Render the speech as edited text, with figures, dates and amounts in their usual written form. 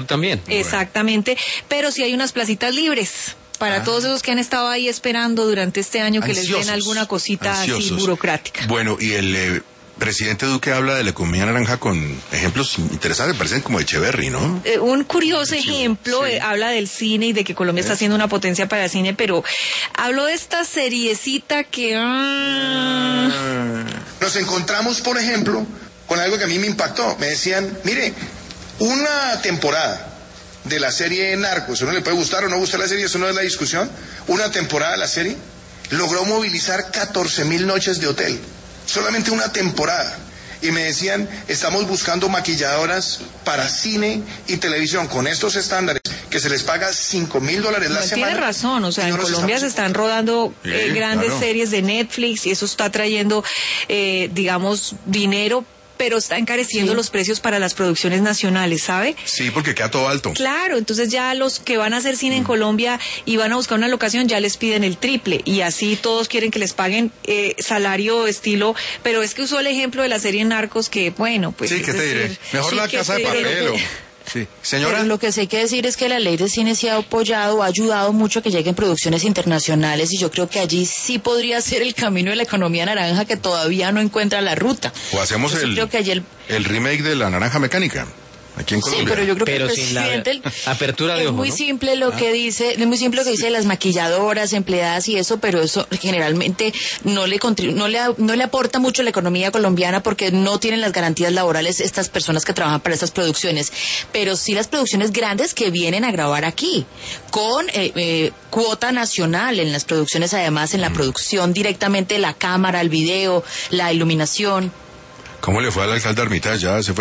también. Exactamente, pero sí hay unas placitas libres para todos esos que han estado ahí esperando durante este año que les den alguna cosita así burocrática. Bueno, y el presidente Duque habla de la economía naranja con ejemplos interesantes, parecen como de Echeverry, ¿no? Un curioso ejemplo, habla del cine y de que Colombia está siendo una potencia para el cine, pero habló de esta seriecita que... Nos encontramos, por ejemplo, con algo que a mí me impactó. Me decían, mire, una temporada de la serie Narcos, uno le puede gustar o no gustar la serie, eso no es la discusión, una temporada de la serie logró movilizar 14,000 noches de hotel, solamente una temporada. Y me decían, estamos buscando maquilladoras para cine y televisión con estos estándares, que se les paga $5,000 la semana. Tiene razón, o sea, en Colombia se están rodando grandes series de Netflix y eso está trayendo, digamos, dinero, pero está encareciendo los precios para las producciones nacionales, ¿sabe? Sí, porque queda todo alto. Claro, entonces ya los que van a hacer cine en Colombia y van a buscar una locación ya les piden el triple y así todos quieren que les paguen salario estilo, pero es que usó el ejemplo de la serie Narcos que, bueno, pues... Sí, ¿qué te diré? Mejor La Casa de Papel Sí, señora. Pero lo que sí hay que decir es que la ley de cine se ha apoyado, ha ayudado mucho a que lleguen producciones internacionales y yo creo que allí sí podría ser el camino de la economía naranja que todavía no encuentra la ruta. O hacemos el remake de La Naranja Mecánica. Aquí en Colombia. Sí, pero yo creo que el presidente apertura de ojos, es muy simple lo que dice, es muy simple lo que dice de las maquilladoras, empleadas y eso, pero eso generalmente no le aporta mucho a la economía colombiana porque no tienen las garantías laborales estas personas que trabajan para estas producciones, pero sí las producciones grandes que vienen a grabar aquí, con cuota nacional en las producciones, además en la producción directamente, la cámara, el video, la iluminación. ¿Cómo le fue al alcalde Armitage? Ya se fue.